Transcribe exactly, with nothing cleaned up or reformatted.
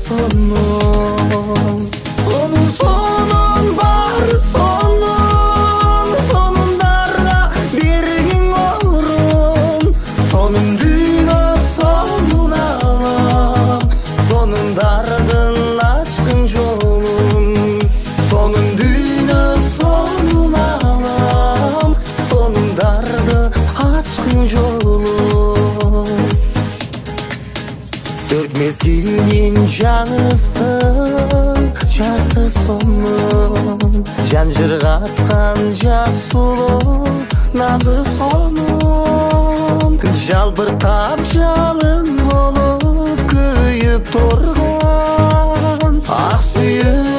сонун сонун сонун баары сонун сонундарға бергиң орун сонун дүйнө сонун алам сонундардын ачкың жолун сонун дүйнө сонун алам сонундарды ачкың жолун төрт мезгилдин жаңысын жасы сонун жан жыргаткан жас сулуу назы сонун жалбыртап жалын болуп күйүп турган ак сүйүк